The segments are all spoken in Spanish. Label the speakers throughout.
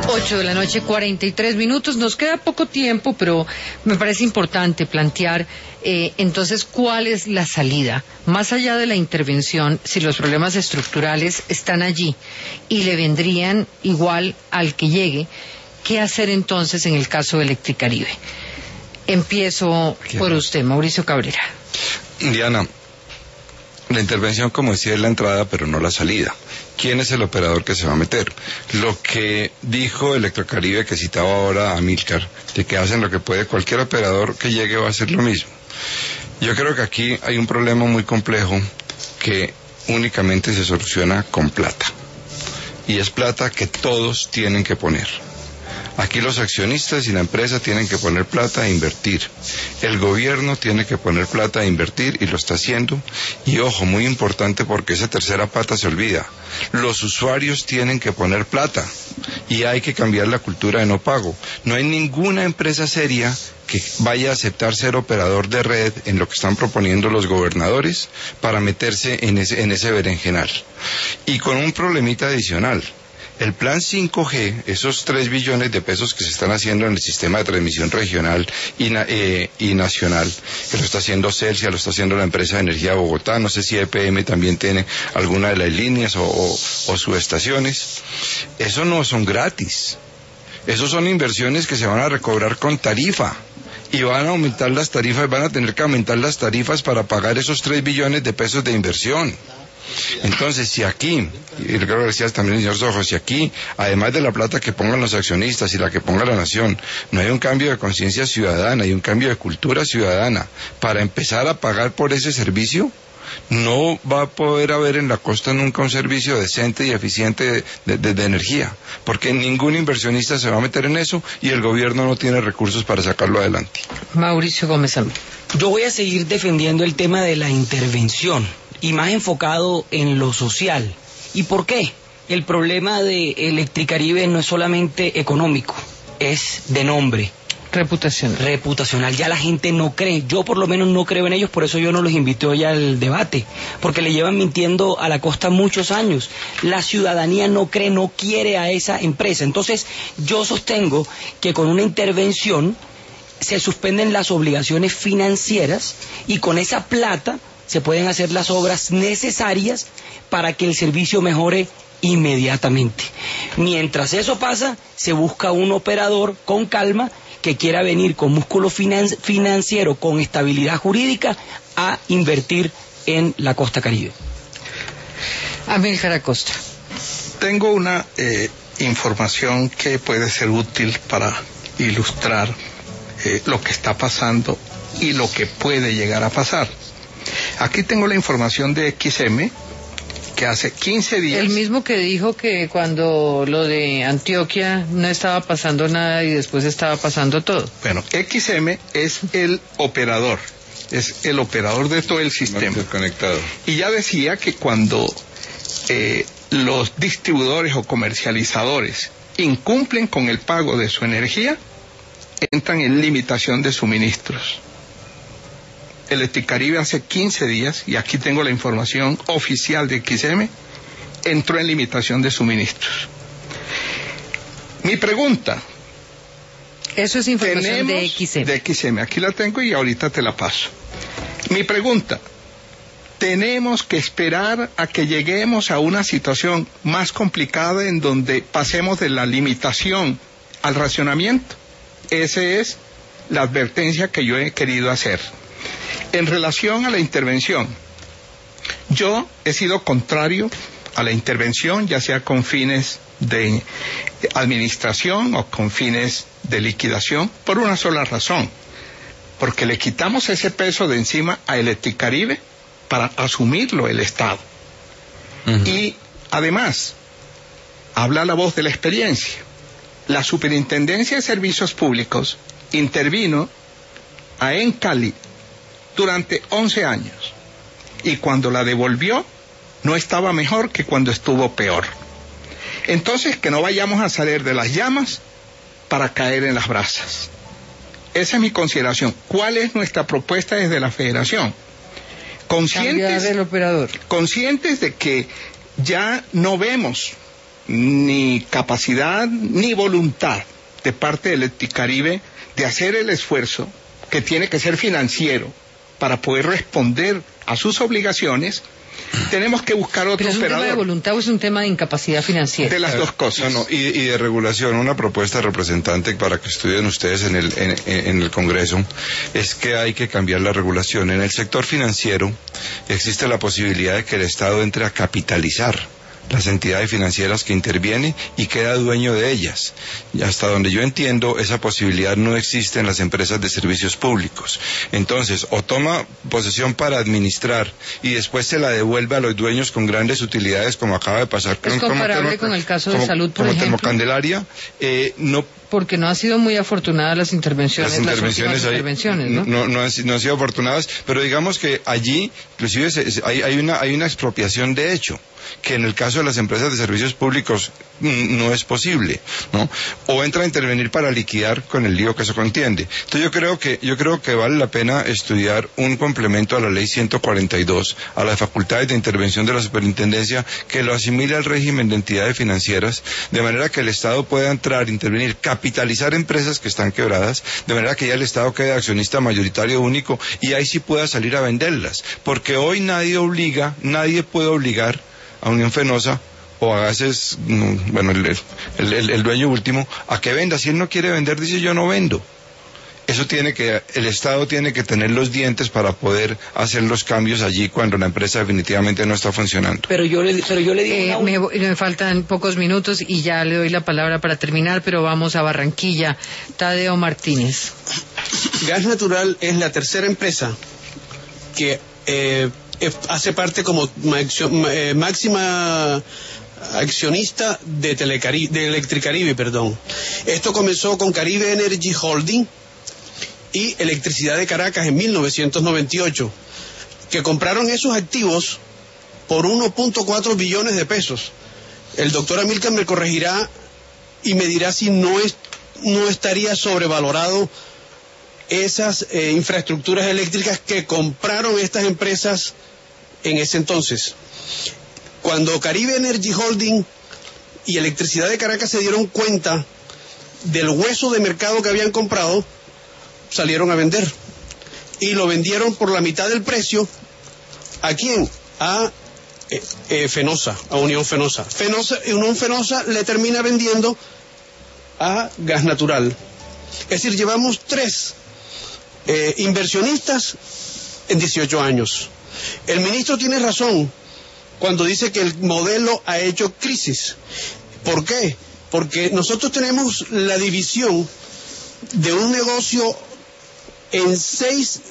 Speaker 1: 8:43 p.m. Nos queda poco tiempo, pero me parece importante plantear entonces cuál es la salida. Más allá de la intervención, si los problemas estructurales están allí y le vendrían igual al que llegue, ¿qué hacer entonces en el caso de Electricaribe? Empiezo por usted, Mauricio Cabrera.
Speaker 2: Diana, la intervención, como decía, es la entrada, pero no la salida. ¿Quién es el operador que se va a meter? Lo que dijo Electricaribe, que citaba ahora a Amílcar, de que hacen lo que puede, cualquier operador que llegue va a hacer lo mismo. Yo creo que aquí hay un problema muy complejo que únicamente se soluciona con plata. Y es plata que todos tienen que poner. Aquí los accionistas y la empresa tienen que poner plata e invertir. El gobierno tiene que poner plata e invertir y lo está haciendo. Y ojo, muy importante porque esa tercera pata se olvida. Los usuarios tienen que poner plata y hay que cambiar la cultura de no pago. No hay ninguna empresa seria que vaya a aceptar ser operador de red en lo que están proponiendo los gobernadores para meterse en ese berenjenal. Y con un problemita adicional. El plan 5G, esos 3 billones de pesos que se están haciendo en el sistema de transmisión regional y nacional, que lo está haciendo Celsia, lo está haciendo la empresa de energía de Bogotá, no sé si EPM también tiene alguna de las líneas o subestaciones, eso no son gratis, esos son inversiones que se van a recobrar con tarifa. Y van a aumentar las tarifas, van a tener que aumentar las tarifas para pagar esos 3 billones de pesos de inversión. Entonces, si aquí, y creo que decías también el señor Sojo, si aquí, además de la plata que pongan los accionistas y la que ponga la nación, no hay un cambio de conciencia ciudadana, hay un cambio de cultura ciudadana para empezar a pagar por ese servicio, no va a poder haber en la costa nunca un servicio decente y eficiente de energía, porque ningún inversionista se va a meter en eso y el gobierno no tiene recursos para sacarlo adelante.
Speaker 1: Mauricio Gómez Amí.
Speaker 3: Yo voy a seguir defendiendo el tema de la intervención y más enfocado en lo social. ¿Y por qué? El problema de Electricaribe no es solamente económico, es de nombre. Reputacional. Ya la gente no cree. Yo por lo menos no creo en ellos, por eso yo no los invité hoy al debate, porque le llevan mintiendo a la costa muchos años. La ciudadanía no cree, no quiere a esa empresa. Entonces yo sostengo que con una intervención se suspenden las obligaciones financieras y con esa plata se pueden hacer las obras necesarias para que el servicio mejore inmediatamente. Mientras eso pasa, se busca un operador con calma que quiera venir con músculo financiero, con estabilidad jurídica, a invertir en la costa Caribe.
Speaker 1: Amílcar Acosta.
Speaker 4: Tengo una información que puede ser útil para ilustrar lo que está pasando y lo que puede llegar a pasar. Aquí tengo la información de XM, que hace 15 días...
Speaker 1: El mismo que dijo que cuando lo de Antioquia no estaba pasando nada y después estaba pasando todo.
Speaker 4: Bueno, XM es el operador de todo el sistema.
Speaker 2: Conectado.
Speaker 4: Y ya decía que cuando los distribuidores o comercializadores incumplen con el pago de su energía, entran en limitación de suministros. Electricaribe hace 15 días, y aquí tengo la información oficial de XM, entró en limitación de suministros. Mi pregunta...
Speaker 1: Eso es información de XM.
Speaker 4: De XM, aquí la tengo y ahorita te la paso. Mi pregunta, ¿tenemos que esperar a que lleguemos a una situación más complicada en donde pasemos de la limitación al racionamiento? Esa es la advertencia que yo he querido hacer. En relación a la intervención, yo he sido contrario a la intervención, ya sea con fines de administración o con fines de liquidación, por una sola razón, porque le quitamos ese peso de encima a Electricaribe para asumirlo el Estado. Y además, habla la voz de la experiencia. La Superintendencia de Servicios Públicos intervino a Encali durante 11 años, y cuando la devolvió no estaba mejor que cuando estuvo peor. Entonces, que no vayamos a salir de las llamas para caer en las brasas. Esa es mi consideración. ¿Cuál es nuestra propuesta desde la Federación? Conscientes de que ya no vemos ni capacidad ni voluntad de parte de Electricaribe de hacer el esfuerzo que tiene que ser financiero para poder responder a sus obligaciones, tenemos que buscar otro
Speaker 1: ¿Pero es un
Speaker 4: operador.
Speaker 1: tema de voluntad o es un tema de incapacidad financiera?
Speaker 4: De las dos cosas.
Speaker 2: No, y de regulación, una propuesta representante para que estudien ustedes en el Congreso es que hay que cambiar la regulación. En el sector financiero existe la posibilidad de que el Estado entre a capitalizar las entidades financieras que interviene y queda dueño de ellas. Y hasta donde yo entiendo, esa posibilidad no existe en las empresas de servicios públicos. Entonces, o toma posesión para administrar y después se la devuelve a los dueños con grandes utilidades, como acaba de pasar
Speaker 1: ¿Es comparable con el caso de salud, por ejemplo?
Speaker 2: Como Termocandelaria, no.
Speaker 1: Porque no han sido muy afortunadas las intervenciones,
Speaker 2: las intervenciones
Speaker 1: ¿no?
Speaker 2: No han sido afortunadas, pero digamos que allí, inclusive, hay una expropiación de hecho, que en el caso de las empresas de servicios públicos no es posible, ¿no? O entra a intervenir para liquidar con el lío que eso contiende. Entonces yo creo que vale la pena estudiar un complemento a la ley 142, a las facultades de intervención de la superintendencia, que lo asimile al régimen de entidades financieras, de manera que el Estado pueda entrar, intervenir, capitalizar empresas que están quebradas, de manera que ya el Estado quede accionista mayoritario único y ahí sí pueda salir a venderlas, porque hoy nadie puede obligar a Unión Fenosa o a Gases, bueno, el dueño último, a que venda. Si él no quiere vender, dice yo no vendo. El Estado tiene que tener los dientes para poder hacer los cambios allí cuando la empresa definitivamente no está funcionando.
Speaker 3: Pero yo le digo
Speaker 1: me faltan pocos minutos y ya le doy la palabra para terminar, pero vamos a Barranquilla. Tadeo Martínez.
Speaker 5: Gas Natural es la tercera empresa que hace parte como máxima accionista de Electricaribe, perdón. Esto comenzó con Caribe Energy Holding y Electricidad de Caracas en 1998, que compraron esos activos por 1.4 billones de pesos. El doctor Amílcar me corregirá y me dirá si no estaría sobrevalorado esas infraestructuras eléctricas que compraron estas empresas en ese entonces. Cuando Caribe Energy Holding y Electricidad de Caracas se dieron cuenta del hueso de mercado que habían comprado, salieron a vender y lo vendieron por la mitad del precio. ¿A quién? A Fenosa, a Unión Fenosa. Unión Fenosa le termina vendiendo a Gas Natural. Es decir, llevamos 3 inversionistas en 18 años. El ministro tiene razón cuando dice que el modelo ha hecho crisis. ¿Por qué? Porque nosotros tenemos la división de un negocio en 6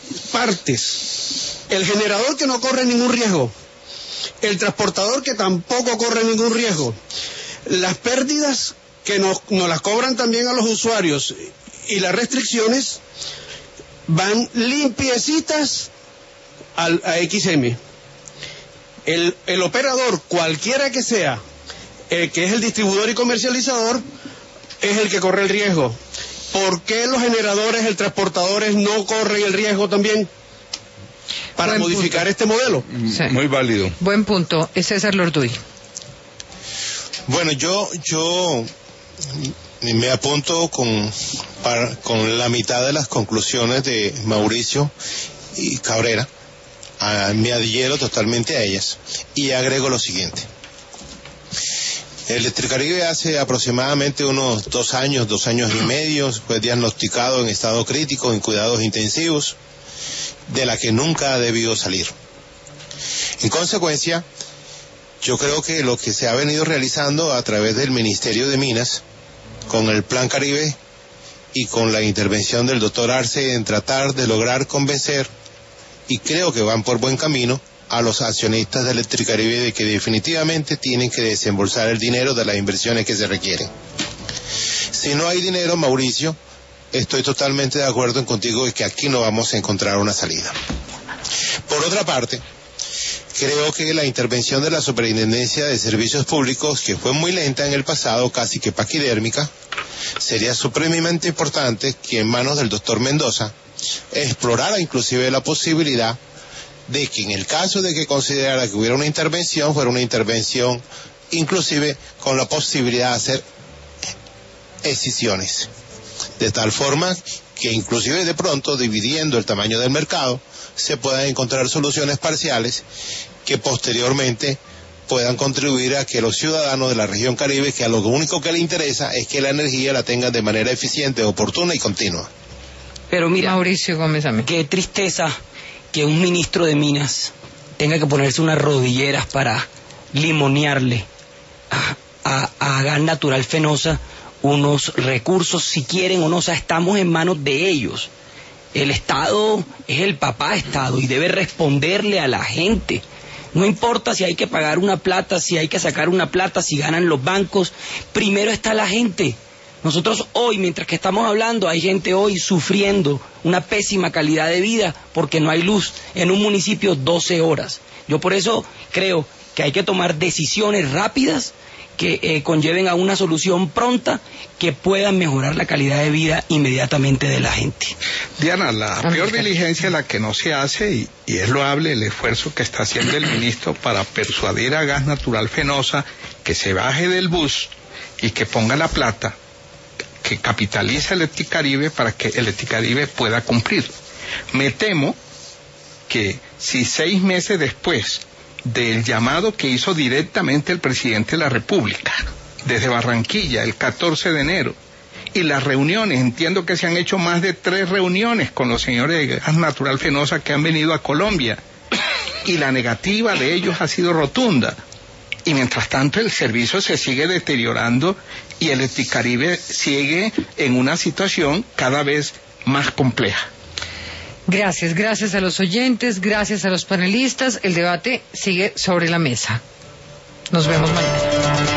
Speaker 5: partes. El generador, que no corre ningún riesgo. El transportador, que tampoco corre ningún riesgo. Las pérdidas, que nos las cobran también a los usuarios, y las restricciones van limpiecitas a XM. El operador, cualquiera que sea, que es el distribuidor y comercializador, es el que corre el riesgo. ¿Por qué los generadores, el transportadores no corren el riesgo también? Para
Speaker 1: Buen
Speaker 5: modificar
Speaker 1: punto.
Speaker 5: este modelo.
Speaker 1: Sí.
Speaker 2: Muy válido.
Speaker 1: Buen punto. Es César Lorduy.
Speaker 6: Bueno, yo me apunto con la mitad de las conclusiones de Mauricio y Cabrera. Me adhiero totalmente a ellas y agrego lo siguiente. Electricaribe hace aproximadamente unos 2 años y medio fue diagnosticado en estado crítico, en cuidados intensivos, de la que nunca ha debido salir. En consecuencia, yo creo que lo que se ha venido realizando a través del Ministerio de Minas, con el Plan Caribe y con la intervención del doctor Arce en tratar de lograr convencer, y creo que van por buen camino, a los accionistas de Electricaribe de que definitivamente tienen que desembolsar el dinero de las inversiones que se requieren. Si no hay dinero, Mauricio, estoy totalmente de acuerdo contigo de que aquí no vamos a encontrar una salida. Por otra parte, creo que la intervención de la Superintendencia de Servicios Públicos, que fue muy lenta en el pasado, casi que paquidérmica, sería supremamente importante que en manos del doctor Mendoza explorara inclusive la posibilidad de que en el caso de que considerara que hubiera una intervención, fuera una intervención inclusive con la posibilidad de hacer escisiones, de tal forma que inclusive de pronto, dividiendo el tamaño del mercado, se puedan encontrar soluciones parciales que posteriormente puedan contribuir a que los ciudadanos de la región Caribe, que a lo único que les interesa es que la energía la tengan de manera eficiente, oportuna y continua.
Speaker 3: Pero mira,
Speaker 1: Mauricio Gómez Amí.
Speaker 3: qué tristeza que un ministro de Minas tenga que ponerse unas rodilleras para limonearle a Gas Natural Fenosa unos recursos, si quieren o no. O sea, estamos en manos de ellos. El Estado es el papá Estado y debe responderle a la gente. No importa si hay que pagar una plata, si hay que sacar una plata, si ganan los bancos, primero está la gente. Nosotros hoy, mientras que estamos hablando, hay gente hoy sufriendo una pésima calidad de vida porque no hay luz en un municipio 12 horas. Yo por eso creo que hay que tomar decisiones rápidas que conlleven a una solución pronta que puedan mejorar la calidad de vida inmediatamente de la gente.
Speaker 4: Diana, la peor diligencia es la que no se hace y es loable el esfuerzo que está haciendo el ministro para persuadir a Gas Natural Fenosa que se baje del bus y que ponga la plata, que capitalice Electricaribe para que Electricaribe pueda cumplir. Me temo que si 6 meses después del llamado que hizo directamente el presidente de la República, desde Barranquilla, el 14 de enero, y las reuniones, entiendo que se han hecho más de 3 reuniones con los señores de Gas Natural Fenosa que han venido a Colombia, y la negativa de ellos ha sido rotunda, y mientras tanto el servicio se sigue deteriorando y Electricaribe sigue en una situación cada vez más compleja.
Speaker 1: Gracias a los oyentes, gracias a los panelistas. El debate sigue sobre la mesa. Nos vemos mañana.